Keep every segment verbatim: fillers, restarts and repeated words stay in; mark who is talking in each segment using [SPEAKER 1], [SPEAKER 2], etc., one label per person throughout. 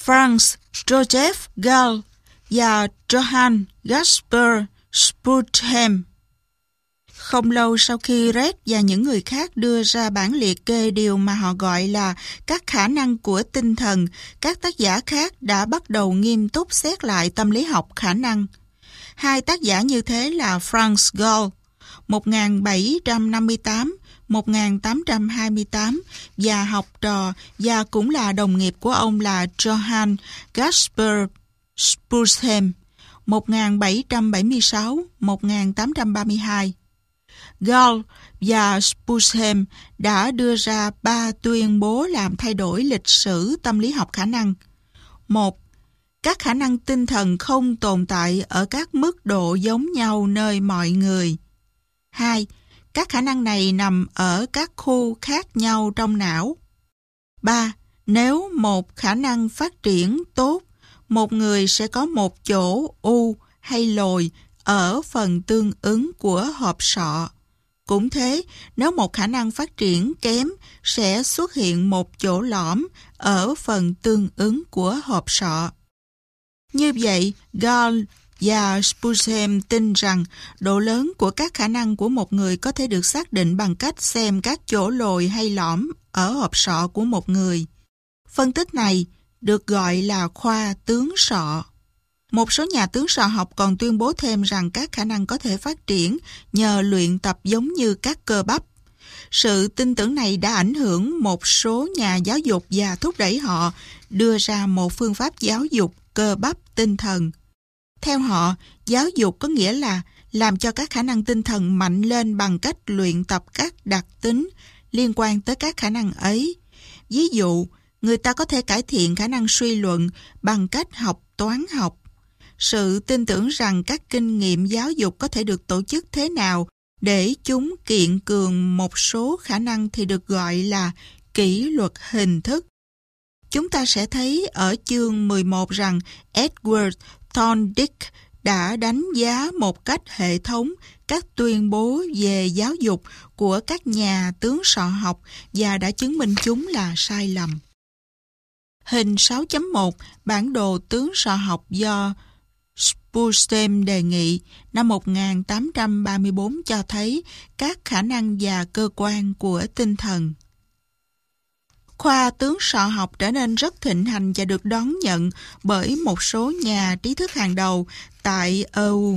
[SPEAKER 1] Franz Joseph Gall và Johann Gaspar Spurzheim. Không lâu sau khi Red và những người khác đưa ra bản liệt kê điều mà họ gọi là các khả năng của tinh thần, các tác giả khác đã bắt đầu nghiêm túc xét lại tâm lý học khả năng. Hai tác giả như thế là Franz Gall một nghìn bảy trăm năm mươi tám đến một nghìn tám trăm hai mươi tám và học trò và cũng là đồng nghiệp của ông là Johann Gaspar Spurzheim một nghìn bảy trăm bảy mươi sáu đến một nghìn tám trăm ba mươi hai. Gall và Spurzheim đã đưa ra ba tuyên bố làm thay đổi lịch sử tâm lý học khả năng. Một, các khả năng tinh thần không tồn tại ở các mức độ giống nhau nơi mọi người. Hai, các khả năng này nằm ở các khu khác nhau trong não. Ba, nếu một khả năng phát triển tốt, một người sẽ có một chỗ u hay lồi ở phần tương ứng của hộp sọ. Cũng thế, nếu một khả năng phát triển kém, sẽ xuất hiện một chỗ lõm ở phần tương ứng của hộp sọ. Như vậy, Gall và Spurzheim tin rằng độ lớn của các khả năng của một người có thể được xác định bằng cách xem các chỗ lồi hay lõm ở hộp sọ của một người. Phân tích này được gọi là khoa tướng sọ. Một số nhà tướng sọ học còn tuyên bố thêm rằng các khả năng có thể phát triển nhờ luyện tập giống như các cơ bắp. Sự tin tưởng này đã ảnh hưởng một số nhà giáo dục và thúc đẩy họ đưa ra một phương pháp giáo dục cơ bắp tinh thần. Theo họ, giáo dục có nghĩa là làm cho các khả năng tinh thần mạnh lên bằng cách luyện tập các đặc tính liên quan tới các khả năng ấy. Ví dụ, người ta có thể cải thiện khả năng suy luận bằng cách học toán học. Sự tin tưởng rằng các kinh nghiệm giáo dục có thể được tổ chức thế nào để chúng kiện cường một số khả năng thì được gọi là kỷ luật hình thức. Chúng ta sẽ thấy ở chương mười một rằng Edward Thorndike đã đánh giá một cách hệ thống các tuyên bố về giáo dục của các nhà tướng sọ học và đã chứng minh chúng là sai lầm. Hình sáu chấm một, bản đồ tướng sọ học do Spurzheim đề nghị năm một nghìn tám trăm ba mươi bốn cho thấy các khả năng và cơ quan của tinh thần. Khoa tướng sọ học trở nên rất thịnh hành và được đón nhận bởi một số nhà trí thức hàng đầu tại e u.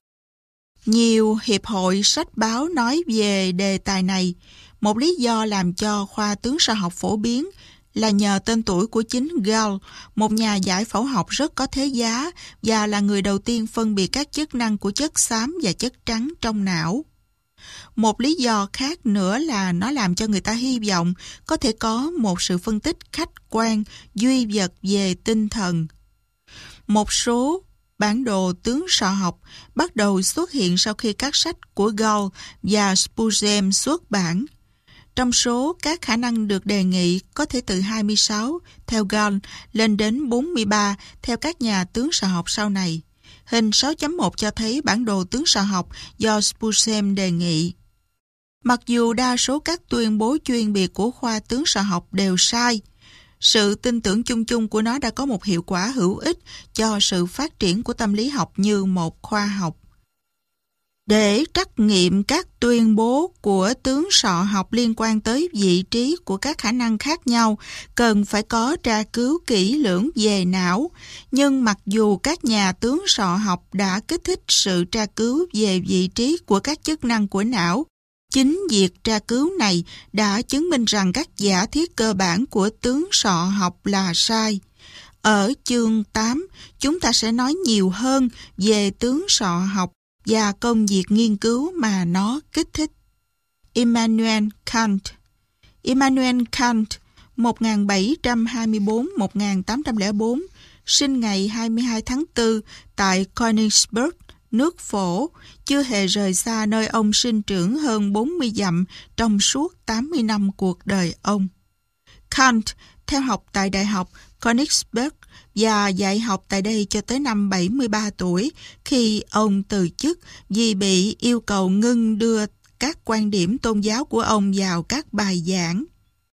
[SPEAKER 1] Nhiều hiệp hội sách báo nói về đề tài này. Một lý do làm cho khoa tướng sọ học phổ biến là nhờ tên tuổi của chính Gall, một nhà giải phẫu học rất có thế giá và là người đầu tiên phân biệt các chức năng của chất xám và chất trắng trong não. Một lý do khác nữa là nó làm cho người ta hy vọng có thể có một sự phân tích khách quan, duy vật về tinh thần. Một số bản đồ tướng sọ học bắt đầu xuất hiện sau khi các sách của Gall và Spurzheim xuất bản. Trong số các khả năng được đề nghị có thể từ hai mươi sáu theo Gall lên đến bốn mươi ba theo các nhà tướng sọ học sau này. Hình sáu chấm một cho thấy bản đồ tướng sọ học do Spurzheim đề nghị. Mặc dù đa số các tuyên bố chuyên biệt của khoa tướng sọ học đều sai, sự tin tưởng chung chung của nó đã có một hiệu quả hữu ích cho sự phát triển của tâm lý học như một khoa học. Để trắc nghiệm các tuyên bố của tướng sọ học liên quan tới vị trí của các khả năng khác nhau, cần phải có tra cứu kỹ lưỡng về não. Nhưng mặc dù các nhà tướng sọ học đã kích thích sự tra cứu về vị trí của các chức năng của não, chính việc tra cứu này đã chứng minh rằng các giả thiết cơ bản của tướng sọ học là sai. Ở chương tám, chúng ta sẽ nói nhiều hơn về tướng sọ học và công việc nghiên cứu mà nó kích thích. Immanuel Kant Immanuel Kant một nghìn bảy trăm hai mươi tư đến một nghìn tám trăm lẻ bốn, sinh ngày hai mươi hai tháng tư tại Königsberg, nước Phổ, chưa hề rời xa nơi ông sinh trưởng hơn bốn mươi dặm trong suốt tám mươi năm cuộc đời ông. Kant theo học tại Đại học Königsberg và dạy học tại đây cho tới năm bảy mươi ba tuổi khi ông từ chức vì bị yêu cầu ngưng đưa các quan điểm tôn giáo của ông vào các bài giảng.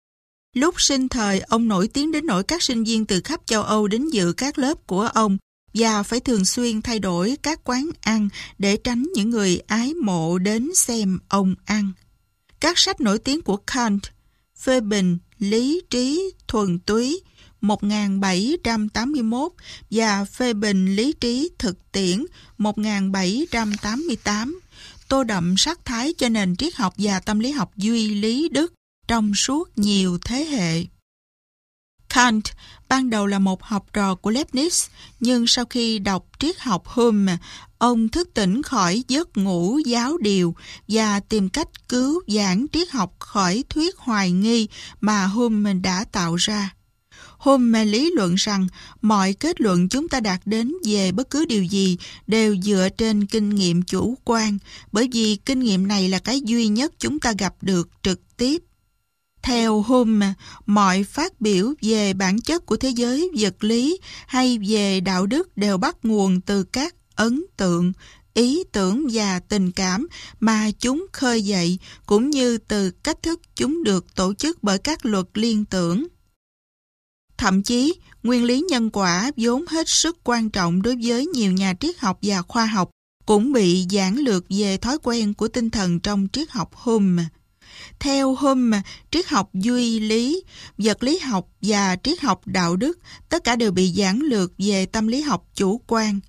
[SPEAKER 1] Lúc sinh thời, ông nổi tiếng đến nỗi các sinh viên từ khắp châu Âu đến dự các lớp của ông và phải thường xuyên thay đổi các quán ăn để tránh những người ái mộ đến xem ông ăn. Các sách nổi tiếng của Kant, Phê bình, Lý trí, thuần túy, một nghìn bảy trăm tám mươi mốt và Phê bình lý trí thực tiễn một nghìn bảy trăm tám mươi tám, tô đậm sắc thái cho nền triết học và tâm lý học duy lý Đức trong suốt nhiều thế hệ. Kant ban đầu là một học trò của Leibniz, nhưng sau khi đọc triết học Hume, ông thức tỉnh khỏi giấc ngủ giáo điều và tìm cách cứu vãn triết học khỏi thuyết hoài nghi mà Hume đã tạo ra. Hume lý luận rằng mọi kết luận chúng ta đạt đến về bất cứ điều gì đều dựa trên kinh nghiệm chủ quan, bởi vì kinh nghiệm này là cái duy nhất chúng ta gặp được trực tiếp. Theo Hume, mọi phát biểu về bản chất của thế giới vật lý hay về đạo đức đều bắt nguồn từ các ấn tượng, ý tưởng và tình cảm mà chúng khơi dậy, cũng như từ cách thức chúng được tổ chức bởi các luật liên tưởng. Thậm chí, nguyên lý nhân quả vốn hết sức quan trọng đối với nhiều nhà triết học và khoa học cũng bị giản lược về thói quen của tinh thần trong triết học Hume. Theo Hume, triết học duy lý, vật lý học và triết học đạo đức tất cả đều bị giản lược về tâm lý học chủ quan.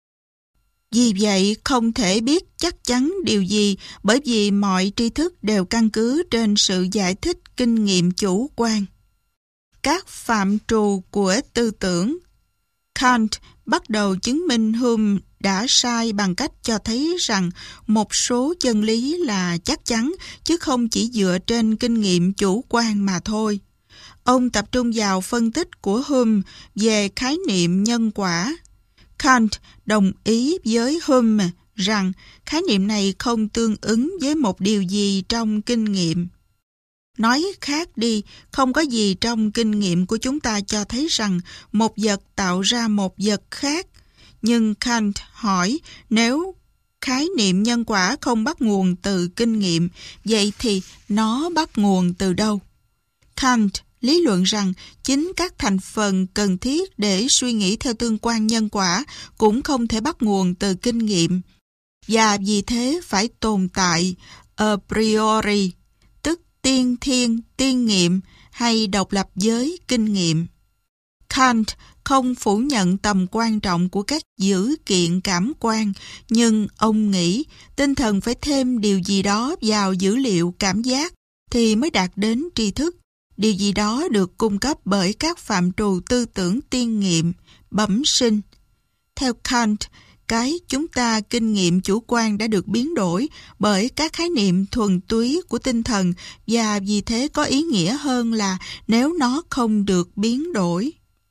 [SPEAKER 1] Vì vậy, không thể biết chắc chắn điều gì bởi vì mọi tri thức đều căn cứ trên sự giải thích kinh nghiệm chủ quan. Các phạm trù của tư tưởng. Kant bắt đầu chứng minh Hume đã sai bằng cách cho thấy rằng một số chân lý là chắc chắn chứ không chỉ dựa trên kinh nghiệm chủ quan mà thôi. Ông tập trung vào phân tích của Hume về khái niệm nhân quả. Kant đồng ý với Hume rằng khái niệm này không tương ứng với một điều gì trong kinh nghiệm. Nói khác đi, không có gì trong kinh nghiệm của chúng ta cho thấy rằng một vật tạo ra một vật khác. Nhưng Kant hỏi, nếu khái niệm nhân quả không bắt nguồn từ kinh nghiệm, vậy thì nó bắt nguồn từ đâu? Kant lý luận rằng chính các thành phần cần thiết để suy nghĩ theo tương quan nhân quả cũng không thể bắt nguồn từ kinh nghiệm, và vì thế phải tồn tại a priori, tức tiên thiên, tiên nghiệm hay độc lập với kinh nghiệm. Kant không phủ nhận tầm quan trọng của các dữ kiện cảm quan, nhưng ông nghĩ tinh thần phải thêm điều gì đó vào dữ liệu cảm giác thì mới đạt đến tri thức. Điều gì đó được cung cấp bởi các phạm trù tư tưởng tiên nghiệm, bẩm sinh. Theo Kant, cái chúng ta kinh nghiệm chủ quan đã được biến đổi bởi các khái niệm thuần túy của tinh thần, và vì thế có ý nghĩa hơn là nếu nó không được biến đổi.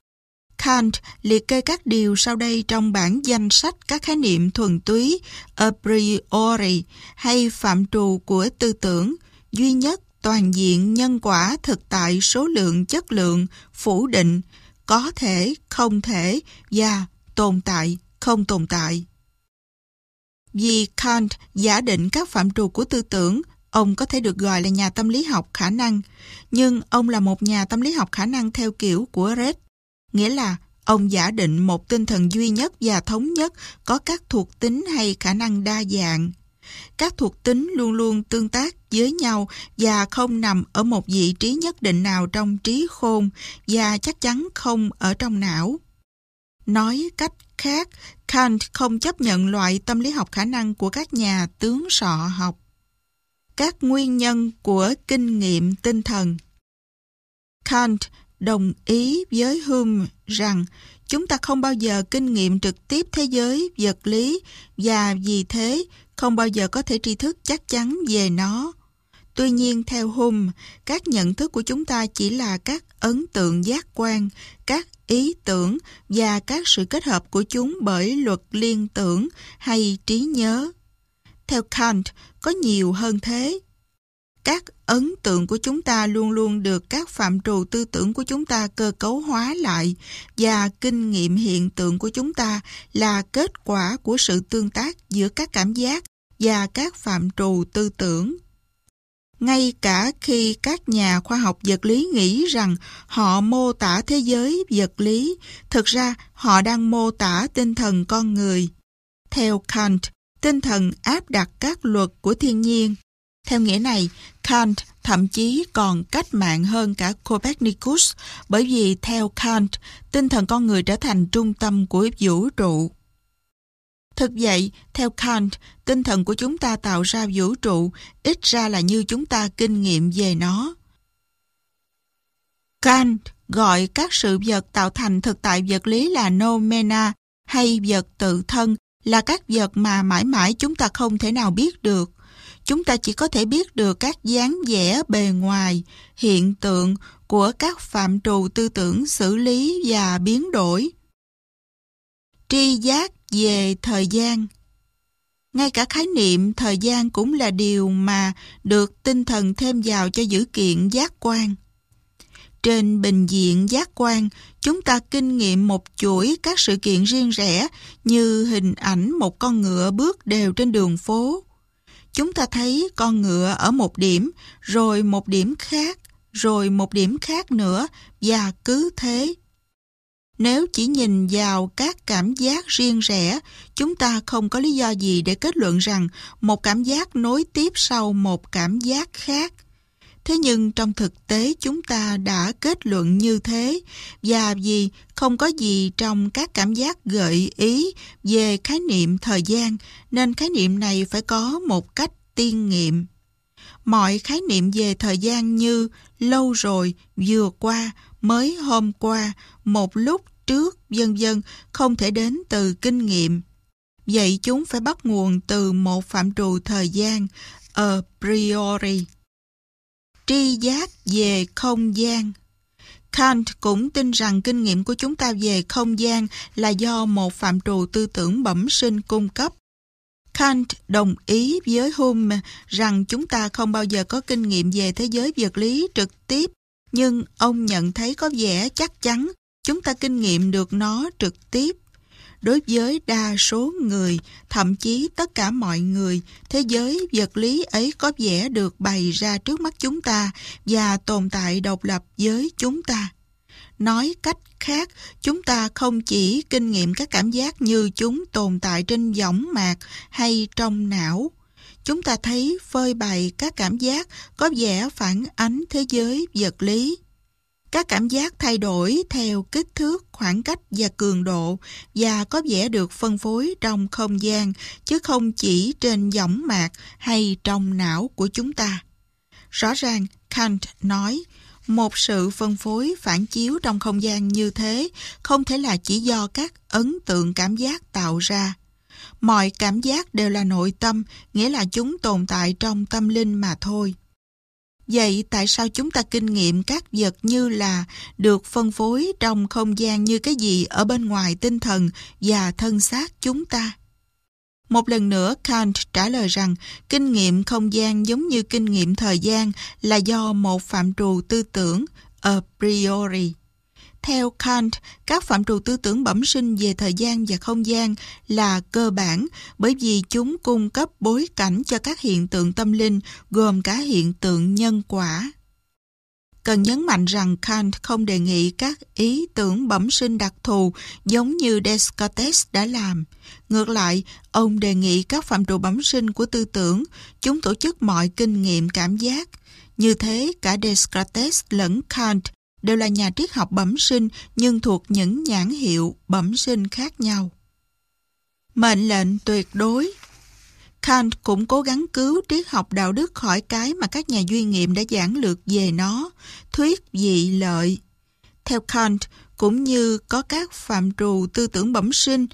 [SPEAKER 1] Kant liệt kê các điều sau đây trong bảng danh sách các khái niệm thuần túy, a priori hay phạm trù của tư tưởng, duy nhất, toàn diện, nhân quả, thực tại, số lượng, chất lượng, phủ định, có thể, không thể và tồn tại, không tồn tại. Vì Kant giả định các phạm trù của tư tưởng, ông có thể được gọi là nhà tâm lý học khả năng, nhưng ông là một nhà tâm lý học khả năng theo kiểu của Red, nghĩa là ông giả định một tinh thần duy nhất và thống nhất có các thuộc tính hay khả năng đa dạng. Các thuộc tính luôn luôn tương tác với nhau và không nằm ở một vị trí nhất định nào trong trí khôn và chắc chắn không ở trong não. Nói cách khác, Kant không chấp nhận loại tâm lý học khả năng của các nhà tướng sọ học. Các nguyên nhân của kinh nghiệm tinh thần. Kant đồng ý với Hume rằng chúng ta không bao giờ kinh nghiệm trực tiếp thế giới vật lý và vì thế không bao giờ có thể tri thức chắc chắn về nó. Tuy nhiên, theo Hume, các nhận thức của chúng ta chỉ là các ấn tượng giác quan, các ý tưởng và các sự kết hợp của chúng bởi luật liên tưởng hay trí nhớ. Theo Kant, có nhiều hơn thế. Các ấn tượng của chúng ta luôn luôn được các phạm trù tư tưởng của chúng ta cơ cấu hóa lại, và kinh nghiệm hiện tượng của chúng ta là kết quả của sự tương tác giữa các cảm giác và các phạm trù tư tưởng. Ngay cả khi các nhà khoa học vật lý nghĩ rằng họ mô tả thế giới vật lý, thực ra họ đang mô tả tinh thần con người. Theo Kant, tinh thần áp đặt các luật của thiên nhiên. Theo nghĩa này, Kant thậm chí còn cách mạng hơn cả Copernicus, bởi vì theo Kant, tinh thần con người trở thành trung tâm của vũ trụ. Thực vậy, theo Kant, tinh thần của chúng ta tạo ra vũ trụ, ít ra là như chúng ta kinh nghiệm về nó. Kant gọi các sự vật tạo thành thực tại vật lý là noumena, hay vật tự thân, là các vật mà mãi mãi chúng ta không thể nào biết được. Chúng ta chỉ có thể biết được các dáng vẻ bề ngoài, hiện tượng của các phạm trù tư tưởng xử lý và biến đổi. Tri giác về thời gian. Ngay cả khái niệm thời gian cũng là điều mà được tinh thần thêm vào cho dữ kiện giác quan. Trên bình diện giác quan, chúng ta kinh nghiệm một chuỗi các sự kiện riêng rẽ như hình ảnh một con ngựa bước đều trên đường phố. Chúng ta thấy con ngựa ở một điểm, rồi một điểm khác, rồi một điểm khác nữa, và cứ thế. Nếu chỉ nhìn vào các cảm giác riêng rẽ, chúng ta không có lý do gì để kết luận rằng một cảm giác nối tiếp sau một cảm giác khác. Thế nhưng trong thực tế chúng ta đã kết luận như thế, và vì không có gì trong các cảm giác gợi ý về khái niệm thời gian, nên khái niệm này phải có một cách tiên nghiệm. Mọi khái niệm về thời gian như lâu rồi, vừa qua, mới hôm qua, một lúc trước, vân vân không thể đến từ kinh nghiệm. Vậy chúng phải bắt nguồn từ một phạm trù thời gian, a priori. Tri giác về không gian. Kant cũng tin rằng kinh nghiệm của chúng ta về không gian là do một phạm trù tư tưởng bẩm sinh cung cấp. Kant đồng ý với Hume rằng chúng ta không bao giờ có kinh nghiệm về thế giới vật lý trực tiếp, nhưng ông nhận thấy có vẻ chắc chắn chúng ta kinh nghiệm được nó trực tiếp. Đối với đa số người, thậm chí tất cả mọi người, thế giới vật lý ấy có vẻ được bày ra trước mắt chúng ta và tồn tại độc lập với chúng ta. Nói cách khác, chúng ta không chỉ kinh nghiệm các cảm giác như chúng tồn tại trên võng mạc hay trong não. Chúng ta thấy phơi bày các cảm giác có vẻ phản ánh thế giới vật lý. Các cảm giác thay đổi theo kích thước, khoảng cách và cường độ và có vẻ được phân phối trong không gian, chứ không chỉ trên võng mạc hay trong não của chúng ta. Rõ ràng, Kant nói, một sự phân phối phản chiếu trong không gian như thế không thể là chỉ do các ấn tượng cảm giác tạo ra. Mọi cảm giác đều là nội tâm, nghĩa là chúng tồn tại trong tâm linh mà thôi. Vậy tại sao chúng ta kinh nghiệm các vật như là được phân phối trong không gian như cái gì ở bên ngoài tinh thần và thân xác chúng ta? Một lần nữa, Kant trả lời rằng kinh nghiệm không gian giống như kinh nghiệm thời gian là do một phạm trù tư tưởng a priori. Theo Kant, các phạm trù tư tưởng bẩm sinh về thời gian và không gian là cơ bản bởi vì chúng cung cấp bối cảnh cho các hiện tượng tâm linh gồm cả hiện tượng nhân quả. Cần nhấn mạnh rằng Kant không đề nghị các ý tưởng bẩm sinh đặc thù giống như Descartes đã làm. Ngược lại, ông đề nghị các phạm trù bẩm sinh của tư tưởng, chúng tổ chức mọi kinh nghiệm cảm giác. Như thế, cả Descartes lẫn Kant đều là nhà triết học bẩm sinh nhưng thuộc những nhãn hiệu bẩm sinh khác nhau. Mệnh lệnh tuyệt đối. Kant cũng cố gắng cứu triết học đạo đức khỏi cái mà các nhà duy nghiệm đã giảng lược về nó, thuyết vị lợi. Theo Kant, cũng như có các phạm trù tư tưởng bẩm sinh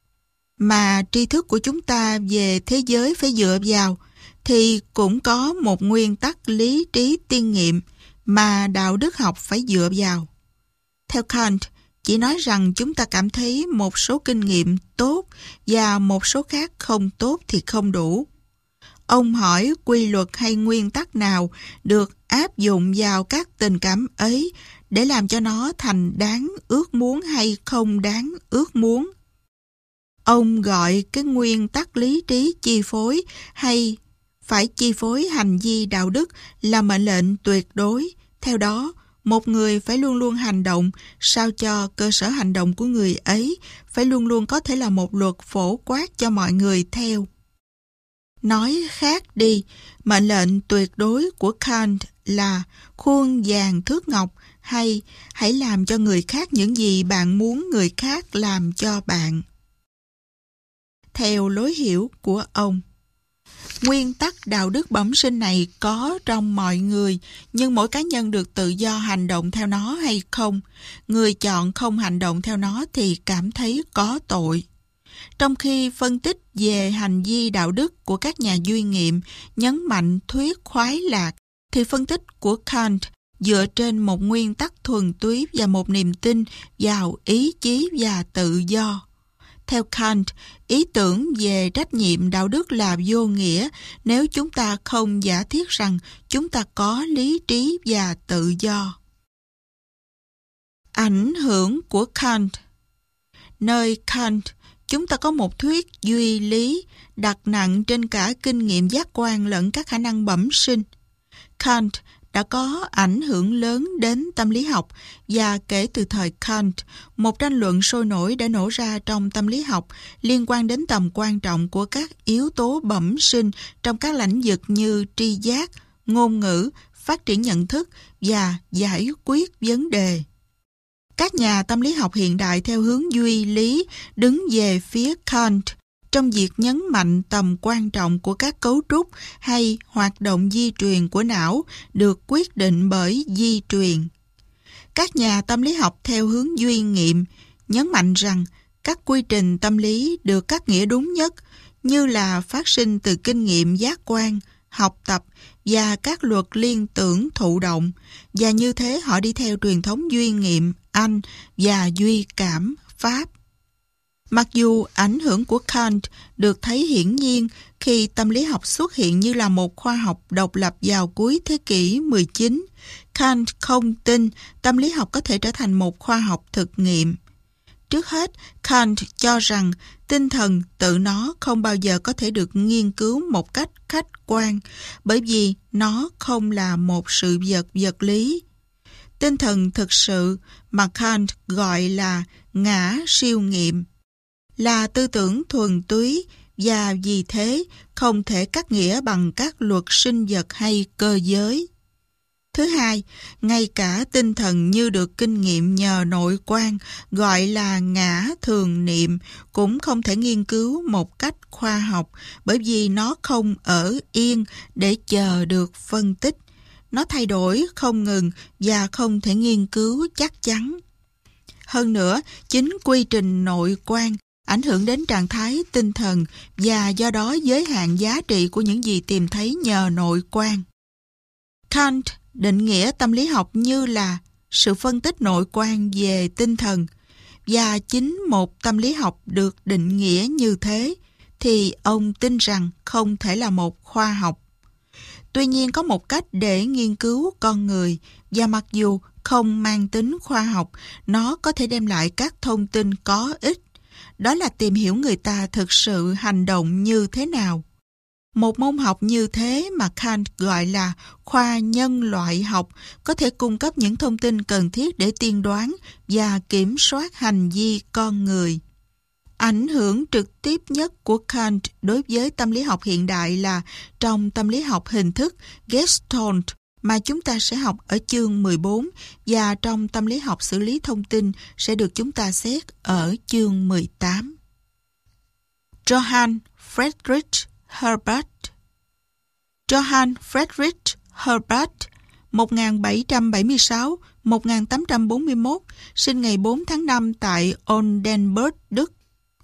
[SPEAKER 1] mà tri thức của chúng ta về thế giới phải dựa vào, thì cũng có một nguyên tắc lý trí tiên nghiệm mà đạo đức học phải dựa vào. Theo Kant, chỉ nói rằng chúng ta cảm thấy một số kinh nghiệm tốt và một số khác không tốt thì không đủ. Ông hỏi quy luật hay nguyên tắc nào được áp dụng vào các tình cảm ấy để làm cho nó thành đáng ước muốn hay không đáng ước muốn. Ông gọi cái nguyên tắc lý trí chi phối hay phải chi phối hành vi đạo đức là mệnh lệnh tuyệt đối. Theo đó, một người phải luôn luôn hành động sao cho cơ sở hành động của người ấy phải luôn luôn có thể là một luật phổ quát cho mọi người theo. Nói khác đi, mệnh lệnh tuyệt đối của Kant là khuôn vàng thước ngọc, hay hãy làm cho người khác những gì bạn muốn người khác làm cho bạn. Theo lối hiểu của ông, nguyên tắc đạo đức bẩm sinh này có trong mọi người, nhưng mỗi cá nhân được tự do hành động theo nó hay không. Người chọn không hành động theo nó thì cảm thấy có tội. Trong khi phân tích về hành vi đạo đức của các nhà duy nghiệm nhấn mạnh thuyết khoái lạc, thì phân tích của Kant dựa trên một nguyên tắc thuần túy và một niềm tin vào ý chí và tự do. Theo Kant, ý tưởng về trách nhiệm đạo đức là vô nghĩa nếu chúng ta không giả thiết rằng chúng ta có lý trí và tự do. Ảnh hưởng của Kant. Nơi Kant, chúng ta có một thuyết duy lý đặt nặng trên cả kinh nghiệm giác quan lẫn các khả năng bẩm sinh. Kant đã có ảnh hưởng lớn đến tâm lý học, và kể từ thời Kant, một tranh luận sôi nổi đã nổ ra trong tâm lý học liên quan đến tầm quan trọng của các yếu tố bẩm sinh trong các lĩnh vực như tri giác, ngôn ngữ, phát triển nhận thức và giải quyết vấn đề. Các nhà tâm lý học hiện đại theo hướng duy lý đứng về phía Kant trong việc nhấn mạnh tầm quan trọng của các cấu trúc hay hoạt động di truyền của não được quyết định bởi di truyền. Các nhà tâm lý học theo hướng duy nghiệm nhấn mạnh rằng các quy trình tâm lý được cắt nghĩa đúng nhất như là phát sinh từ kinh nghiệm giác quan, học tập và các luật liên tưởng thụ động, và như thế họ đi theo truyền thống duy nghiệm Anh và duy cảm Pháp. Mặc dù ảnh hưởng của Kant được thấy hiển nhiên khi tâm lý học xuất hiện như là một khoa học độc lập vào cuối thế kỷ mười chín, Kant không tin tâm lý học có thể trở thành một khoa học thực nghiệm. Trước hết, Kant cho rằng tinh thần tự nó không bao giờ có thể được nghiên cứu một cách khách quan, bởi vì nó không là một sự vật vật lý. Tinh thần thực sự mà Kant gọi là ngã siêu nghiệm là tư tưởng thuần túy, và vì thế không thể cắt nghĩa bằng các luật sinh vật hay cơ giới. Thứ hai, ngay cả tinh thần như được kinh nghiệm nhờ nội quan gọi là ngã thường niệm cũng không thể nghiên cứu một cách khoa học, bởi vì nó không ở yên để chờ được phân tích. Nó thay đổi không ngừng và không thể nghiên cứu chắc chắn. Hơn nữa, chính quy trình nội quan ảnh hưởng đến trạng thái tinh thần và do đó giới hạn giá trị của những gì tìm thấy nhờ nội quan. Kant định nghĩa tâm lý học như là sự phân tích nội quan về tinh thần, và chính một tâm lý học được định nghĩa như thế thì ông tin rằng không thể là một khoa học. Tuy nhiên có một cách để nghiên cứu con người, và mặc dù không mang tính khoa học, nó có thể đem lại các thông tin có ích. Đó là tìm hiểu người ta thực sự hành động như thế nào. Một môn học như thế mà Kant gọi là khoa nhân loại học có thể cung cấp những thông tin cần thiết để tiên đoán và kiểm soát hành vi con người. Ảnh hưởng trực tiếp nhất của Kant đối với tâm lý học hiện đại là trong tâm lý học hình thức Gestalt mà chúng ta sẽ học ở chương mười bốn, và trong tâm lý học xử lý thông tin sẽ được chúng ta xét ở chương mười tám. Johann Friedrich Herbart. Johann Friedrich Herbart một nghìn bảy trăm bảy mươi sáu đến một nghìn tám trăm bốn mươi mốt, sinh ngày bốn tháng năm tại Oldenburg, Đức.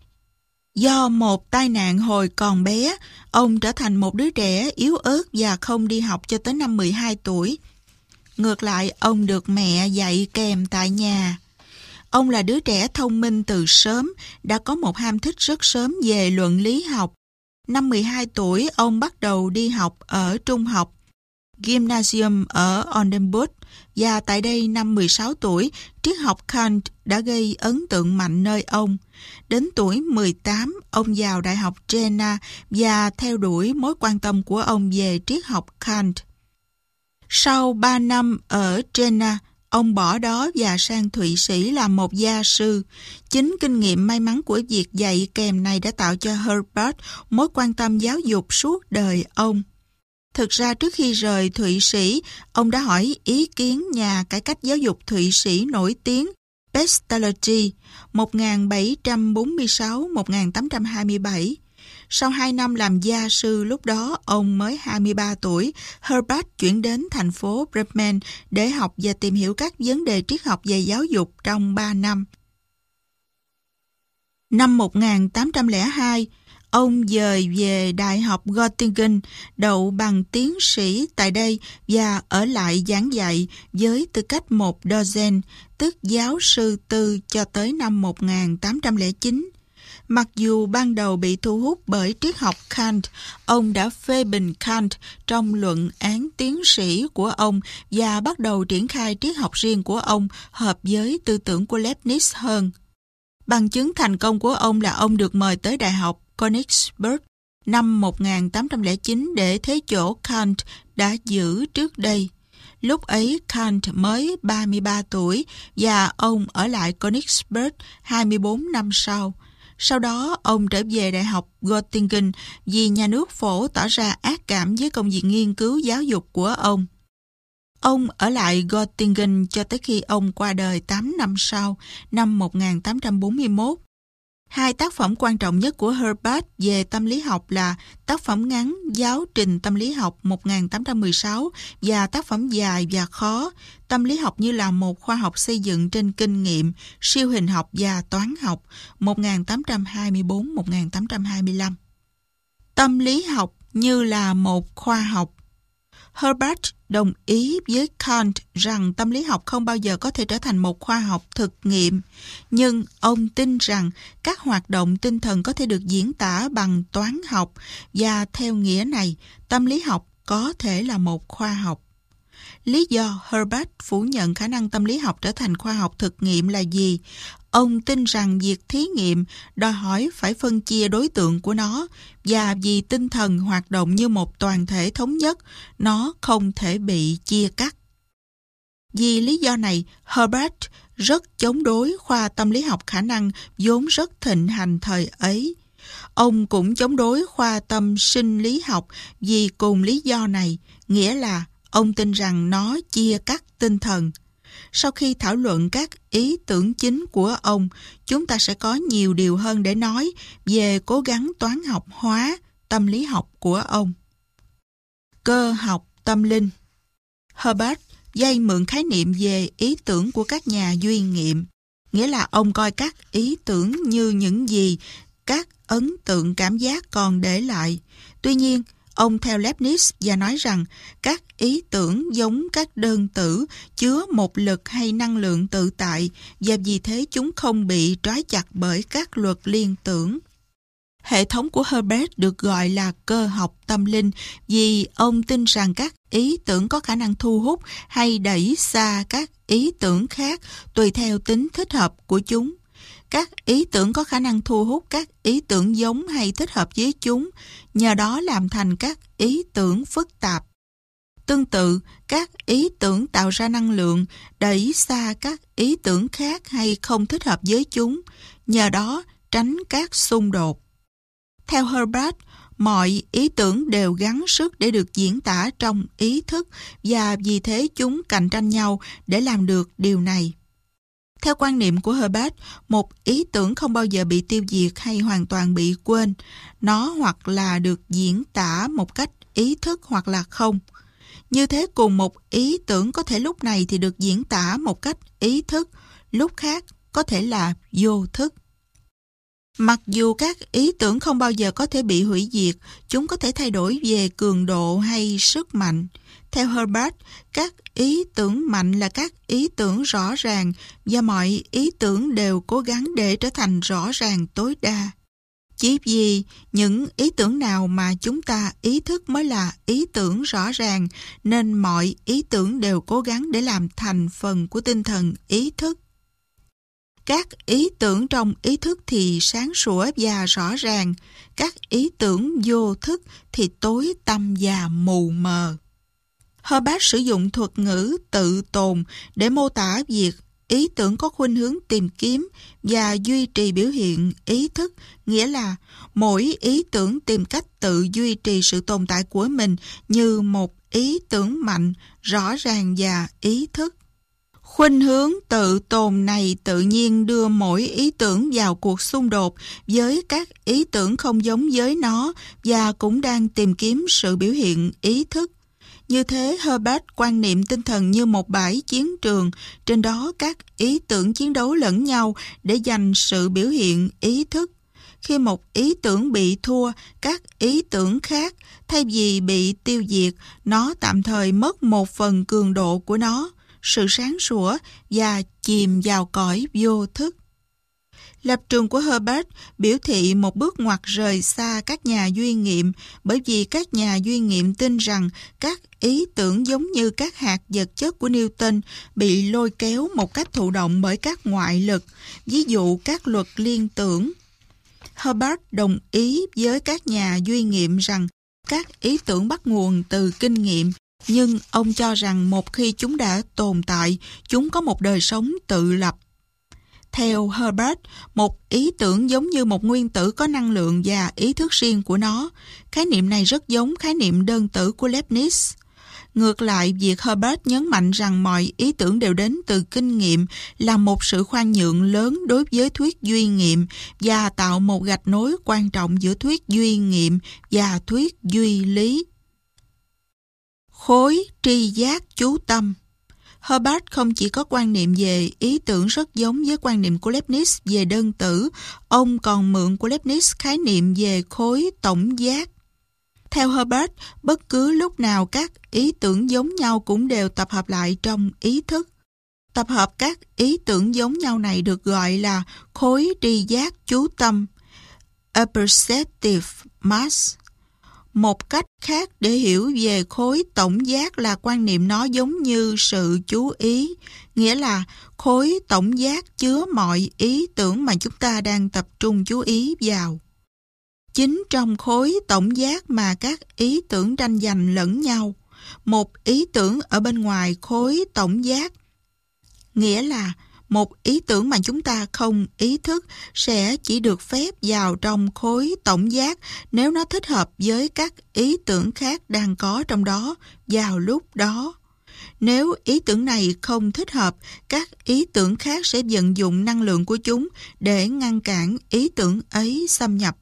[SPEAKER 1] Do một tai nạn hồi còn bé, ông trở thành một đứa trẻ yếu ớt và không đi học cho tới năm mười hai tuổi. Ngược lại, ông được mẹ dạy kèm tại nhà. Ông là đứa trẻ thông minh từ sớm, đã có một ham thích rất sớm về luận lý học. Năm mười hai tuổi, ông bắt đầu đi học ở trung học. Gymnasium ở Oldenburg, và tại đây năm mười sáu tuổi, triết học Kant đã gây ấn tượng mạnh nơi ông. Đến tuổi mười tám, ông vào Đại học Jena và theo đuổi mối quan tâm của ông về triết học Kant. Sau ba năm ở Jena, ông bỏ đó và sang Thụy Sĩ làm một gia sư. Chính kinh nghiệm may mắn của việc dạy kèm này đã tạo cho Herbart mối quan tâm giáo dục suốt đời ông. Thực ra trước khi rời Thụy Sĩ, ông đã hỏi ý kiến nhà cải cách giáo dục Thụy Sĩ nổi tiếng Pestalozzi một nghìn bảy trăm bốn mươi sáu đến một nghìn tám trăm hai mươi bảy. Sau hai năm làm gia sư, lúc đó ông mới hai mươi ba tuổi, Herbart chuyển đến thành phố Bremen để học và tìm hiểu các vấn đề triết học về giáo dục trong ba năm. Năm một nghìn tám trăm lẻ hai, ông dời về Đại học Göttingen, đậu bằng tiến sĩ tại đây và ở lại giảng dạy với tư cách một dozen, tức giáo sư tư cho tới năm một nghìn tám trăm lẻ chín. Mặc dù ban đầu bị thu hút bởi triết học Kant, ông đã phê bình Kant trong luận án tiến sĩ của ông và bắt đầu triển khai triết học riêng của ông hợp với tư tưởng của Leibniz hơn. Bằng chứng thành công của ông là ông được mời tới Đại học Königsberg năm một nghìn tám trăm lẻ chín để thế chỗ Kant đã giữ trước đây. Lúc ấy Kant mới ba mươi ba tuổi và ông ở lại Königsberg hai mươi bốn năm sau. Sau đó, ông trở về Đại học Göttingen vì nhà nước phổ tỏ ra ác cảm với công việc nghiên cứu giáo dục của ông. Ông ở lại Göttingen cho tới khi ông qua đời tám năm sau, năm một nghìn tám trăm bốn mươi mốt. Hai tác phẩm quan trọng nhất của Herbart về tâm lý học là tác phẩm ngắn Giáo trình tâm lý học một nghìn tám trăm mười sáu và tác phẩm dài và khó Tâm lý học như là một khoa học xây dựng trên kinh nghiệm, siêu hình học và toán học một nghìn tám trăm hai mươi bốn đến một nghìn tám trăm hai mươi lăm. Tâm lý học như là một khoa học. Herbart đồng ý với Kant rằng tâm lý học không bao giờ có thể trở thành một khoa học thực nghiệm, nhưng ông tin rằng các hoạt động tinh thần có thể được diễn tả bằng toán học và theo nghĩa này, tâm lý học có thể là một khoa học. Lý do Herbart phủ nhận khả năng tâm lý học trở thành khoa học thực nghiệm là gì? Ông tin rằng việc thí nghiệm đòi hỏi phải phân chia đối tượng của nó và vì tinh thần hoạt động như một toàn thể thống nhất, nó không thể bị chia cắt. Vì lý do này, Herbart rất chống đối khoa tâm lý học khả năng vốn rất thịnh hành thời ấy. Ông cũng chống đối khoa tâm sinh lý học vì cùng lý do này, nghĩa là ông tin rằng nó chia cắt tinh thần. Sau khi thảo luận các ý tưởng chính của ông, chúng ta sẽ có nhiều điều hơn để nói về cố gắng toán học hóa tâm lý học của ông. Cơ học tâm linh. Herbart vay mượn khái niệm về ý tưởng của các nhà duy nghiệm, nghĩa là ông coi các ý tưởng như những gì các ấn tượng cảm giác còn để lại. Tuy nhiên, ông theo Leibniz và nói rằng các ý tưởng giống các đơn tử chứa một lực hay năng lượng tự tại và vì thế chúng không bị trói chặt bởi các luật liên tưởng. Hệ thống của Herbart được gọi là cơ học tâm linh vì ông tin rằng các ý tưởng có khả năng thu hút hay đẩy xa các ý tưởng khác tùy theo tính thích hợp của chúng. Các ý tưởng có khả năng thu hút các ý tưởng giống hay thích hợp với chúng, nhờ đó làm thành các ý tưởng phức tạp. Tương tự, các ý tưởng tạo ra năng lượng, đẩy xa các ý tưởng khác hay không thích hợp với chúng, nhờ đó tránh các xung đột. Theo Herbart, mọi ý tưởng đều gắng sức để được diễn tả trong ý thức và vì thế chúng cạnh tranh nhau để làm được điều này. Theo quan niệm của Herbart, một ý tưởng không bao giờ bị tiêu diệt hay hoàn toàn bị quên. Nó hoặc là được diễn tả một cách ý thức hoặc là không. Như thế cùng một ý tưởng có thể lúc này thì được diễn tả một cách ý thức, lúc khác có thể là vô thức. Mặc dù các ý tưởng không bao giờ có thể bị hủy diệt, chúng có thể thay đổi về cường độ hay sức mạnh. Theo Herbart, các ý tưởng mạnh là các ý tưởng rõ ràng và mọi ý tưởng đều cố gắng để trở thành rõ ràng tối đa. Chỉ vì những ý tưởng nào mà chúng ta ý thức mới là ý tưởng rõ ràng, nên mọi ý tưởng đều cố gắng để làm thành phần của tinh thần ý thức. Các ý tưởng trong ý thức thì sáng sủa và rõ ràng, các ý tưởng vô thức thì tối tăm và mù mờ. Herbart sử dụng thuật ngữ tự tồn để mô tả việc ý tưởng có khuynh hướng tìm kiếm và duy trì biểu hiện ý thức, nghĩa là mỗi ý tưởng tìm cách tự duy trì sự tồn tại của mình như một ý tưởng mạnh, rõ ràng và ý thức. Khuynh hướng tự tồn này tự nhiên đưa mỗi ý tưởng vào cuộc xung đột với các ý tưởng không giống với nó và cũng đang tìm kiếm sự biểu hiện ý thức. Như thế, Herbart quan niệm tinh thần như một bãi chiến trường, trên đó các ý tưởng chiến đấu lẫn nhau để giành sự biểu hiện ý thức. Khi một ý tưởng bị thua, các ý tưởng khác, thay vì bị tiêu diệt, nó tạm thời mất một phần cường độ của nó, sự sáng sủa và chìm vào cõi vô thức. Lập trường của Herbart biểu thị một bước ngoặt rời xa các nhà duy nghiệm, bởi vì các nhà duy nghiệm tin rằng các ý tưởng giống như các hạt vật chất của Newton bị lôi kéo một cách thụ động bởi các ngoại lực, ví dụ các luật liên tưởng. Herbart đồng ý với các nhà duy nghiệm rằng các ý tưởng bắt nguồn từ kinh nghiệm, nhưng ông cho rằng một khi chúng đã tồn tại, chúng có một đời sống tự lập. Theo Herbart, một ý tưởng giống như một nguyên tử có năng lượng và ý thức riêng của nó. Khái niệm này rất giống khái niệm đơn tử của Leibniz. Ngược lại, việc Herbart nhấn mạnh rằng mọi ý tưởng đều đến từ kinh nghiệm là một sự khoan nhượng lớn đối với thuyết duy nghiệm và tạo một gạch nối quan trọng giữa thuyết duy nghiệm và thuyết duy lý. Khối tri giác chú tâm. Herbart không chỉ có quan niệm về ý tưởng rất giống với quan niệm của Leibniz về đơn tử, ông còn mượn của Leibniz khái niệm về khối tổng giác. Theo Herbart, bất cứ lúc nào các ý tưởng giống nhau cũng đều tập hợp lại trong ý thức. Tập hợp các ý tưởng giống nhau này được gọi là khối tri giác chú tâm, apperceptive mass. Một cách khác để hiểu về khối tổng giác là quan niệm nó giống như sự chú ý, nghĩa là khối tổng giác chứa mọi ý tưởng mà chúng ta đang tập trung chú ý vào. Chính trong khối tổng giác mà các ý tưởng tranh giành lẫn nhau. Một ý tưởng ở bên ngoài khối tổng giác, nghĩa là một ý tưởng mà chúng ta không ý thức sẽ chỉ được phép vào trong khối tổng giác nếu nó thích hợp với các ý tưởng khác đang có trong đó vào lúc đó. Nếu ý tưởng này không thích hợp, các ý tưởng khác sẽ vận dụng năng lượng của chúng để ngăn cản ý tưởng ấy xâm nhập.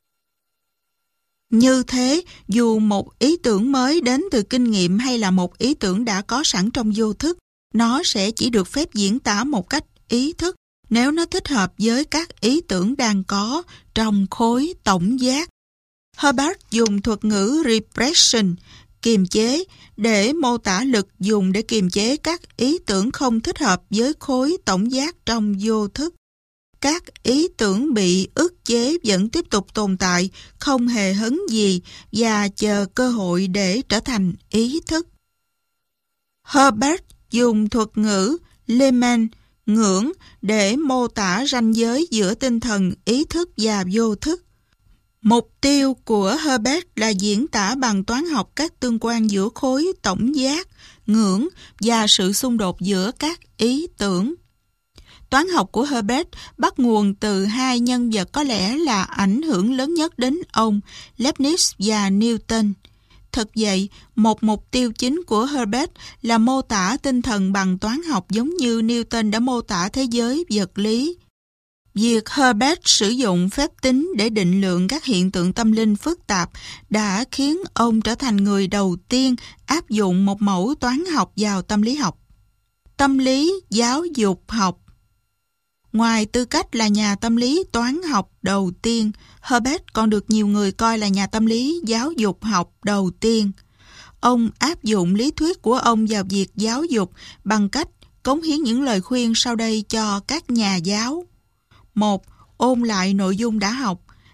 [SPEAKER 1] Như thế, dù một ý tưởng mới đến từ kinh nghiệm hay là một ý tưởng đã có sẵn trong vô thức, nó sẽ chỉ được phép diễn tả một cách ý thức nếu nó thích hợp với các ý tưởng đang có trong khối tổng giác. Herbart dùng thuật ngữ repression, kiềm chế, để mô tả lực dùng để kiềm chế các ý tưởng không thích hợp với khối tổng giác trong vô thức. Các ý tưởng bị ức chế vẫn tiếp tục tồn tại, không hề hấn gì và chờ cơ hội để trở thành ý thức. Herbart dùng thuật ngữ Leman, ngưỡng, để mô tả ranh giới giữa tinh thần ý thức và vô thức. Mục tiêu của Herbart là diễn tả bằng toán học các tương quan giữa khối tổng giác, ngưỡng và sự xung đột giữa các ý tưởng. Toán học của Herbart bắt nguồn từ hai nhân vật có lẽ là ảnh hưởng lớn nhất đến ông, Leibniz và Newton. Thật vậy, một mục tiêu chính của Herbart là mô tả tinh thần bằng toán học giống như Newton đã mô tả thế giới vật lý. Việc Herbart sử dụng phép tính để định lượng các hiện tượng tâm linh phức tạp đã khiến ông trở thành người đầu tiên áp dụng một mẫu toán học vào tâm lý học. Tâm lý giáo dục học. Ngoài tư cách là nhà tâm lý toán học đầu tiên, Herbart còn được nhiều người coi là nhà tâm lý giáo dục học đầu tiên. Ông áp dụng lý thuyết của ông vào việc giáo dục bằng cách cống hiến những lời khuyên sau đây cho các nhà giáo. một. Ôn lại nội dung đã học.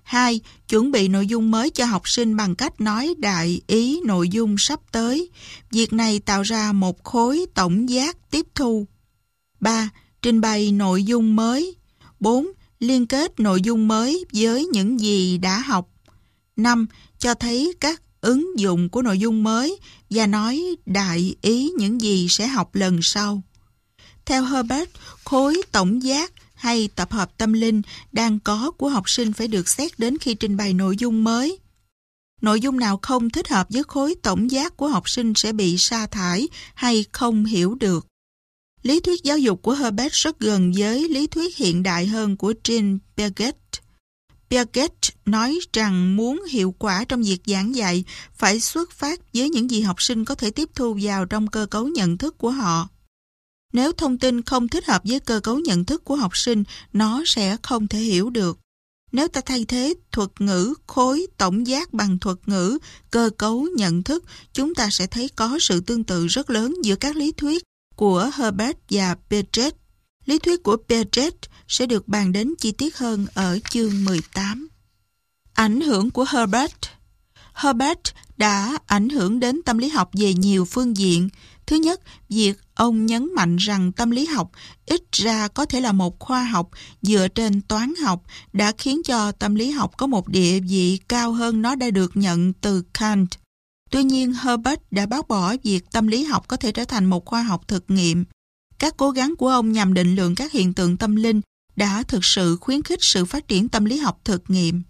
[SPEAKER 1] Hai, chuẩn bị nội dung mới cho học sinh bằng cách nói đại ý nội dung sắp tới. Việc này tạo ra một khối tổng giác tiếp thu. Ba, trình bày nội dung mới. Bốn, liên kết nội dung mới với những gì đã học. Năm, cho thấy các ứng dụng của nội dung mới và nói đại ý những gì sẽ học lần sau. Theo Herbert, khối tổng giác hay tập hợp tâm linh đang có của học sinh phải được xét đến khi trình bày nội dung mới. Nội dung nào không thích hợp với khối tổng giác của học sinh sẽ bị sa thải hay không hiểu được. Lý thuyết giáo dục của Herbert rất gần với lý thuyết hiện đại hơn của Jean Piaget. Piaget nói rằng muốn hiệu quả trong việc giảng dạy phải xuất phát với những gì học sinh có thể tiếp thu vào trong cơ cấu nhận thức của họ. Nếu thông tin không thích hợp với cơ cấu nhận thức của học sinh, nó sẽ không thể hiểu được. Nếu ta thay thế thuật ngữ khối tổng giác bằng thuật ngữ cơ cấu nhận thức, chúng ta sẽ thấy có sự tương tự rất lớn giữa các lý thuyết của Herbert và Piaget. Lý thuyết của Piaget sẽ được bàn đến chi tiết hơn ở chương mười tám. Ảnh hưởng của Herbert. Herbert đã ảnh hưởng đến tâm lý học về nhiều phương diện. Thứ nhất, việc ông nhấn mạnh rằng tâm lý học ít ra có thể là một khoa học dựa trên toán học đã khiến cho tâm lý học có một địa vị cao hơn nó đã được nhận từ Kant. Tuy nhiên, Herbert đã bác bỏ việc tâm lý học có thể trở thành một khoa học thực nghiệm. Các cố gắng của ông nhằm định lượng các hiện tượng tâm linh đã thực sự khuyến khích sự phát triển tâm lý học thực nghiệm.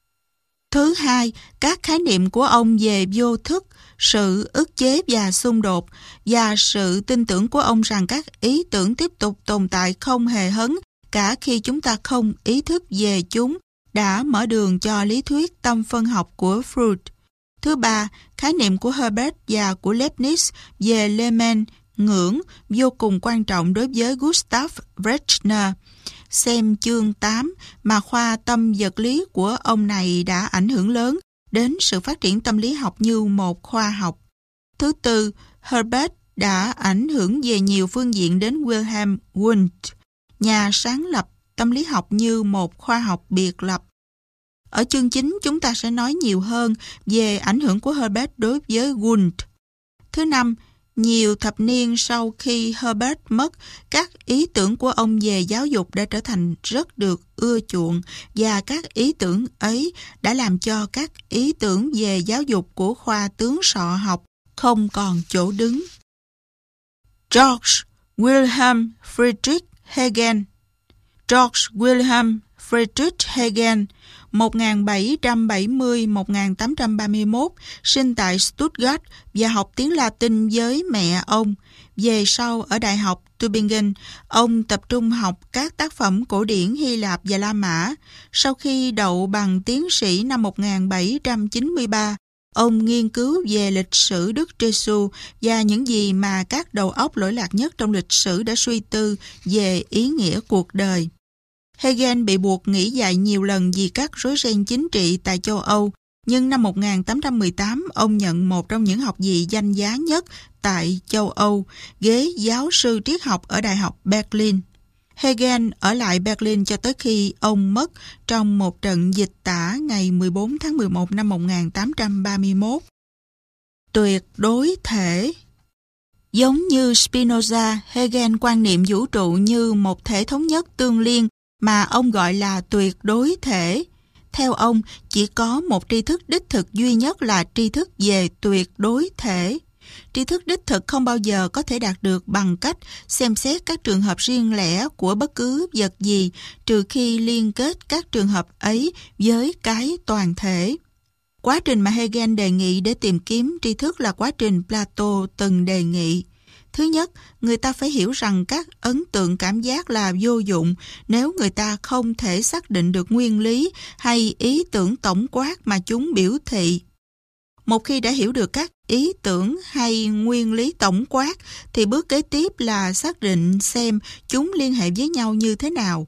[SPEAKER 1] Thứ hai, các khái niệm của ông về vô thức, sự ức chế và xung đột, và sự tin tưởng của ông rằng các ý tưởng tiếp tục tồn tại không hề hấn cả khi chúng ta không ý thức về chúng, đã mở đường cho lý thuyết tâm phân học của Freud. Thứ ba, khái niệm của Herbert và của Leibniz về Lehmen, ngưỡng, vô cùng quan trọng đối với Gustav Brechner. Xem chương tám mà khoa tâm vật lý của ông này đã ảnh hưởng lớn đến sự phát triển tâm lý học như một khoa học. Thứ tư, Herbert đã ảnh hưởng về nhiều phương diện đến Wilhelm Wundt, nhà sáng lập tâm lý học như một khoa học biệt lập. Ở chương chín chúng ta sẽ nói nhiều hơn về ảnh hưởng của Herbert đối với Wundt. Thứ năm, nhiều thập niên sau khi Herbert mất, các ý tưởng của ông về giáo dục đã trở thành rất được ưa chuộng và các ý tưởng ấy đã làm cho các ý tưởng về giáo dục của khoa tướng sọ học không còn chỗ đứng. George Wilhelm Friedrich Hegel. George Wilhelm Friedrich Hegel một nghìn bảy trăm bảy mươi đến một nghìn tám trăm ba mươi mốt, sinh tại Stuttgart và học tiếng Latin với mẹ ông. Về sau ở Đại học Tübingen, ông tập trung học các tác phẩm cổ điển Hy Lạp và La Mã. Sau khi đậu bằng tiến sĩ năm một nghìn bảy trăm chín mươi ba, ông nghiên cứu về lịch sử Đức Giêsu và những gì mà các đầu óc lỗi lạc nhất trong lịch sử đã suy tư về ý nghĩa cuộc đời. Hegel bị buộc nghỉ dạy nhiều lần vì các rối ren chính trị tại châu Âu, nhưng năm một nghìn tám trăm mười tám, ông nhận một trong những học vị danh giá nhất tại châu Âu, ghế giáo sư triết học ở Đại học Berlin. Hegel ở lại Berlin cho tới khi ông mất trong một trận dịch tả ngày mười bốn tháng mười một năm một nghìn tám trăm ba mươi mốt. Tuyệt đối thể. Giống như Spinoza, Hegel quan niệm vũ trụ như một thể thống nhất tương liên mà ông gọi là tuyệt đối thể. Theo ông, chỉ có một tri thức đích thực duy nhất là tri thức về tuyệt đối thể. Tri thức đích thực không bao giờ có thể đạt được bằng cách xem xét các trường hợp riêng lẻ của bất cứ vật gì, trừ khi liên kết các trường hợp ấy với cái toàn thể. Quá trình mà Hegel đề nghị để tìm kiếm tri thức là quá trình Plato từng đề nghị. Thứ nhất, người ta phải hiểu rằng các ấn tượng cảm giác là vô dụng nếu người ta không thể xác định được nguyên lý hay ý tưởng tổng quát mà chúng biểu thị. Một khi đã hiểu được các ý tưởng hay nguyên lý tổng quát, thì bước kế tiếp là xác định xem chúng liên hệ với nhau như thế nào.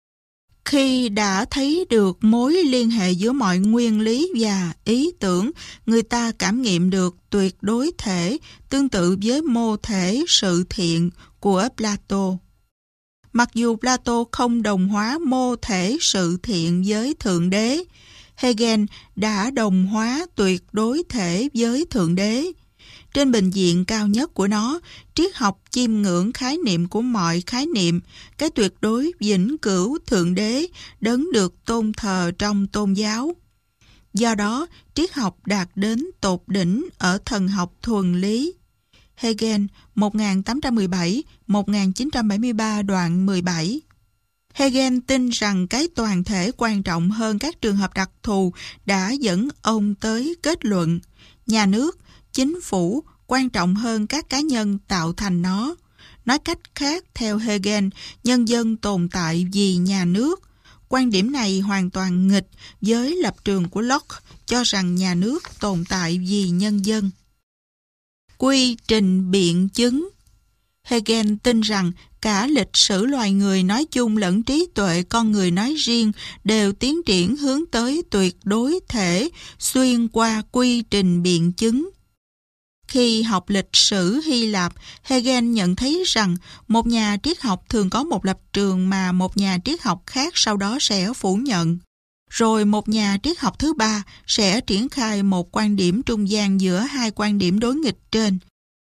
[SPEAKER 1] Khi đã thấy được mối liên hệ giữa mọi nguyên lý và ý tưởng, người ta cảm nghiệm được tuyệt đối thể, tương tự với mô thể sự thiện của Plato. Mặc dù Plato không đồng hóa mô thể sự thiện với Thượng Đế, Hegel đã đồng hóa tuyệt đối thể với Thượng Đế. Trên bình diện cao nhất của nó, triết học chiêm ngưỡng khái niệm của mọi khái niệm, cái tuyệt đối vĩnh cửu Thượng Đế đấng được tôn thờ trong tôn giáo. Do đó, triết học đạt đến tột đỉnh ở thần học thuần lý. Hegel, một nghìn tám trăm mười bảy đến một nghìn chín trăm bảy mươi ba đoạn mười bảy. Hegel tin rằng cái toàn thể quan trọng hơn các trường hợp đặc thù đã dẫn ông tới kết luận nhà nước, chính phủ quan trọng hơn các cá nhân tạo thành nó. Nói cách khác, theo Hegel, nhân dân tồn tại vì nhà nước. Quan điểm này hoàn toàn nghịch với lập trường của Locke cho rằng nhà nước tồn tại vì nhân dân. Quy trình biện chứng. Hegel tin rằng cả lịch sử loài người nói chung lẫn trí tuệ con người nói riêng đều tiến triển hướng tới tuyệt đối thể xuyên qua quy trình biện chứng. Khi học lịch sử Hy Lạp, Hegel nhận thấy rằng một nhà triết học thường có một lập trường mà một nhà triết học khác sau đó sẽ phủ nhận. Rồi một nhà triết học thứ ba sẽ triển khai một quan điểm trung gian giữa hai quan điểm đối nghịch trên.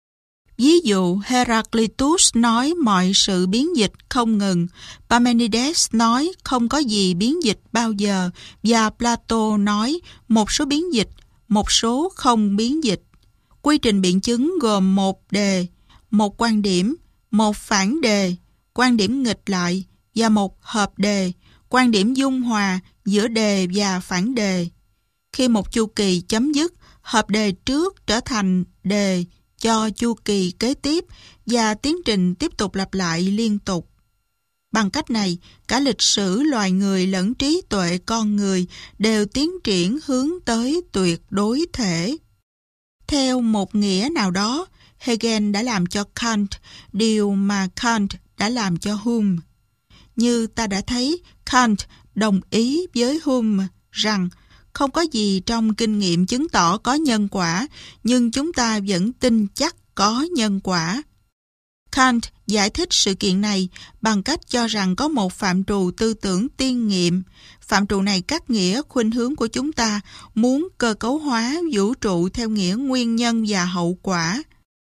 [SPEAKER 1] Ví dụ, Heraclitus nói mọi sự biến dịch không ngừng, Parmenides nói không có gì biến dịch bao giờ, và Plato nói một số biến dịch, một số không biến dịch. Quy trình biện chứng gồm một đề, một quan điểm, một phản đề, quan điểm nghịch lại và một hợp đề, quan điểm dung hòa giữa đề và phản đề. Khi một chu kỳ chấm dứt, hợp đề trước trở thành đề cho chu kỳ kế tiếp và tiến trình tiếp tục lặp lại liên tục. Bằng cách này, cả lịch sử loài người lẫn trí tuệ con người đều tiến triển hướng tới tuyệt đối thể. Theo một nghĩa nào đó, Hegel đã làm cho Kant điều mà Kant đã làm cho Hume. Như ta đã thấy, Kant đồng ý với Hume rằng không có gì trong kinh nghiệm chứng tỏ có nhân quả, nhưng chúng ta vẫn tin chắc có nhân quả. Kant giải thích sự kiện này bằng cách cho rằng có một phạm trù tư tưởng tiên nghiệm. Phạm trù này cắt nghĩa khuynh hướng của chúng ta muốn cơ cấu hóa vũ trụ theo nghĩa nguyên nhân và hậu quả.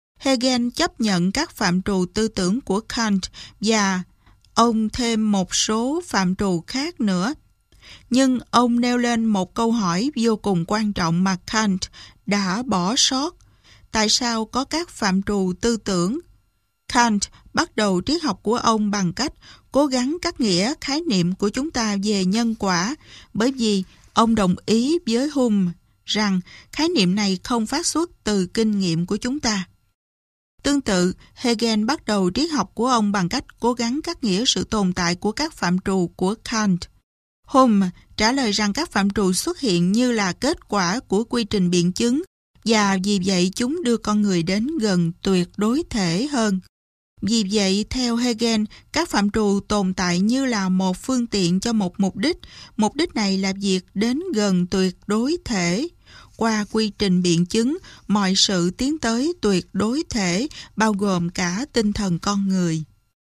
[SPEAKER 1] Hegel chấp nhận các phạm trù tư tưởng của Kant và ông thêm một số phạm trù khác nữa. Nhưng ông nêu lên một câu hỏi vô cùng quan trọng mà Kant đã bỏ sót. Tại sao có các phạm trù tư tưởng? Kant bắt đầu triết học của ông bằng cách cố gắng cắt nghĩa khái niệm của chúng ta về nhân quả, bởi vì ông đồng ý với Hume rằng khái niệm này không phát xuất từ kinh nghiệm của chúng ta. Tương tự, Hegel bắt đầu triết học của ông bằng cách cố gắng cắt nghĩa sự tồn tại của các phạm trù của Kant. Hume trả lời rằng các phạm trù xuất hiện như là kết quả của quy trình biện chứng và vì vậy chúng đưa con người đến gần tuyệt đối thể hơn. Vì vậy, theo Hegel, các phạm trù tồn tại như là một phương tiện cho một mục đích. Mục đích này là việc đến gần tuyệt đối thể. Qua quy trình biện chứng, mọi sự tiến tới tuyệt đối thể, bao gồm cả tinh thần con người.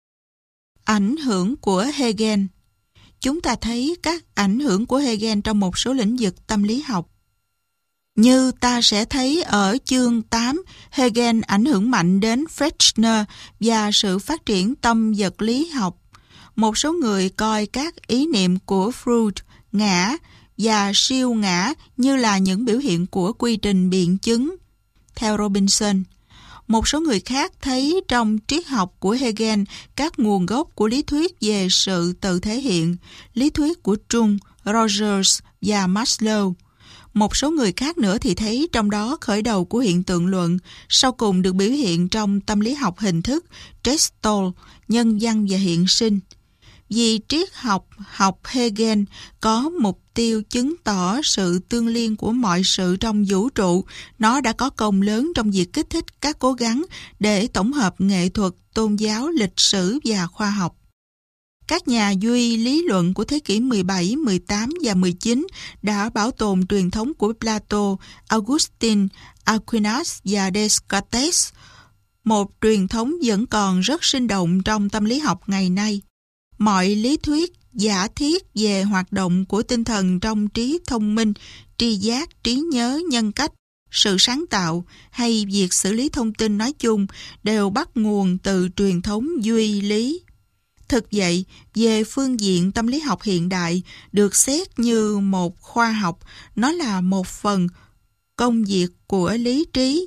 [SPEAKER 1] Ảnh hưởng của Hegel. Chúng ta thấy các ảnh hưởng của Hegel trong một số lĩnh vực tâm lý học. Như ta sẽ thấy ở chương tám, Hegel ảnh hưởng mạnh đến Fechner và sự phát triển tâm vật lý học. Một số người coi các ý niệm của Freud, ngã và siêu ngã như là những biểu hiện của quy trình biện chứng. Theo Robinson, một số người khác thấy trong triết học của Hegel các nguồn gốc của lý thuyết về sự tự thể hiện, lý thuyết của Jung, Rogers và Maslow. Một số người khác nữa thì thấy trong đó khởi đầu của hiện tượng luận, sau cùng được biểu hiện trong tâm lý học hình thức, Gestalt, nhân văn và hiện sinh. Vì triết học học Hegel có mục tiêu chứng tỏ sự tương liên của mọi sự trong vũ trụ, nó đã có công lớn trong việc kích thích các cố gắng để tổng hợp nghệ thuật, tôn giáo, lịch sử và khoa học. Các nhà duy lý luận của thế kỷ mười bảy, mười tám và mười chín đã bảo tồn truyền thống của Plato, Augustine, Aquinas và Descartes, một truyền thống vẫn còn rất sinh động trong tâm lý học ngày nay. Mọi lý thuyết giả thiết về hoạt động của tinh thần trong trí thông minh, tri giác, trí nhớ, nhân cách, sự sáng tạo hay việc xử lý thông tin nói chung đều bắt nguồn từ truyền thống duy lý. Thực vậy, về phương diện tâm lý học hiện đại được xét như một khoa học, nó là một phần công việc của lý trí.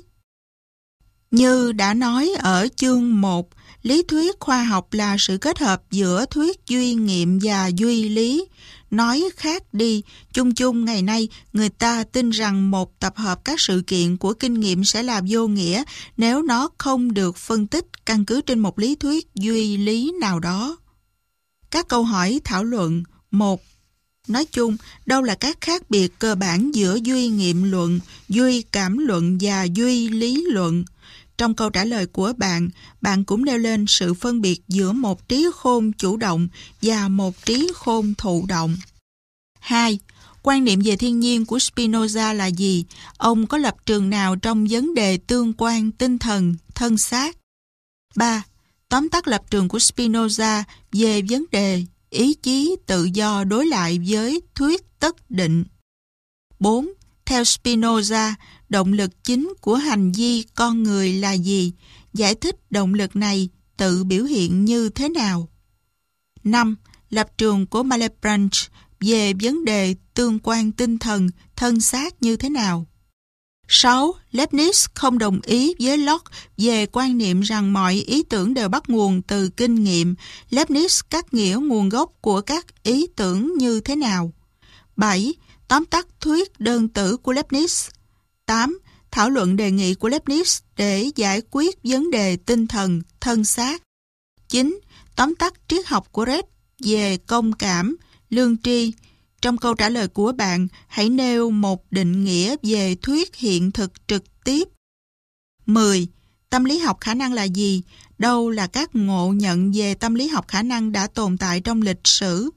[SPEAKER 1] Như đã nói ở chương một, lý thuyết khoa học là sự kết hợp giữa thuyết duy nghiệm và duy lý. Nói khác đi, chung chung ngày nay người ta tin rằng một tập hợp các sự kiện của kinh nghiệm sẽ là vô nghĩa nếu nó không được phân tích căn cứ trên một lý thuyết duy lý nào đó. Các câu hỏi thảo luận. Một. Nói chung, đâu là các khác biệt cơ bản giữa duy nghiệm luận, duy cảm luận và duy lý luận? Trong câu trả lời của bạn, bạn cũng nêu lên sự phân biệt giữa một trí khôn chủ động và một trí khôn thụ động. Hai. Quan niệm về thiên nhiên của Spinoza là gì? Ông có lập trường nào trong vấn đề tương quan tinh thần, thân xác? Ba. Tóm tắt lập trường của Spinoza về vấn đề ý chí tự do đối lại với thuyết tất định. Bốn. Theo Spinoza, động lực chính của hành vi con người là gì? Giải thích động lực này tự biểu hiện như thế nào? Năm. Lập trường của Malebranche về vấn đề tương quan tinh thần, thân xác như thế nào? Sáu. Leibniz không đồng ý với Locke về quan niệm rằng mọi ý tưởng đều bắt nguồn từ kinh nghiệm. Leibniz cắt nghĩa nguồn gốc của các ý tưởng như thế nào? Bảy. Tóm tắt thuyết đơn tử của Leibniz. Tám. Thảo luận đề nghị của Leibniz để giải quyết vấn đề tinh thần, thân xác. Chín. Tóm tắt triết học của Red về công cảm, lương tri. Trong câu trả lời của bạn, hãy nêu một định nghĩa về thuyết hiện thực trực tiếp. Mười. Tâm lý học khả năng là gì? Đâu là các ngộ nhận về tâm lý học khả năng đã tồn tại trong lịch sử?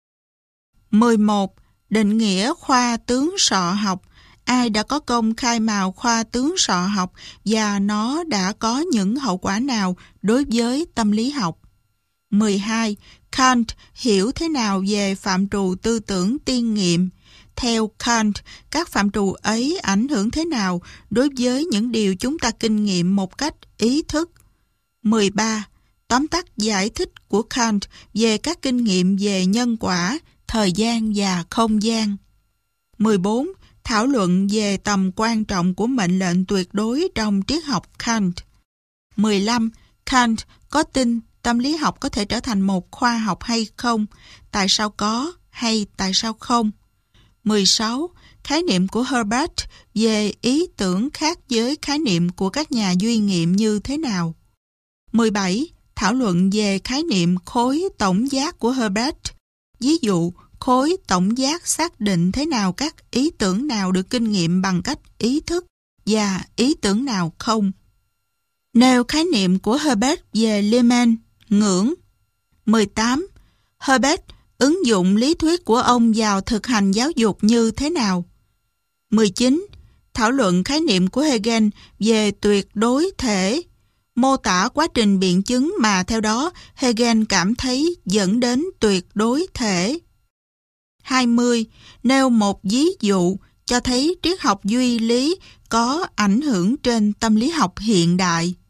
[SPEAKER 1] Mười một. Định nghĩa khoa tướng sọ học. Ai đã có công khai mào khoa tướng sọ học và nó đã có những hậu quả nào đối với tâm lý học? Mười hai. Kant hiểu thế nào về phạm trù tư tưởng tiên nghiệm? Theo Kant, các phạm trù ấy ảnh hưởng thế nào đối với những điều chúng ta kinh nghiệm một cách ý thức? Mười ba. Tóm tắt giải thích của Kant về các kinh nghiệm về nhân quả, thời gian và không gian. Mười bốn. Thảo luận về tầm quan trọng của mệnh lệnh tuyệt đối trong triết học Kant. Mười lăm. Kant có tin tâm lý học có thể trở thành một khoa học hay không? Tại sao có hay tại sao không? Mười sáu. Khái niệm của Herbart về ý tưởng khác với khái niệm của các nhà duy nghiệm như thế nào? Mười bảy. Thảo luận về khái niệm khối tổng giác của Herbart. Ví dụ, khối tổng giác xác định thế nào các ý tưởng nào được kinh nghiệm bằng cách ý thức và ý tưởng nào không. Nêu khái niệm của Herbart về Liman, ngưỡng. Mười tám. Herbart ứng dụng lý thuyết của ông vào thực hành giáo dục như thế nào? Mười chín. Thảo luận khái niệm của Hegel về tuyệt đối thể. Mô tả quá trình biện chứng mà theo đó Hegel cảm thấy dẫn đến tuyệt đối thể. hai mươi. Nêu một ví dụ cho thấy triết học duy lý có ảnh hưởng trên tâm lý học hiện đại.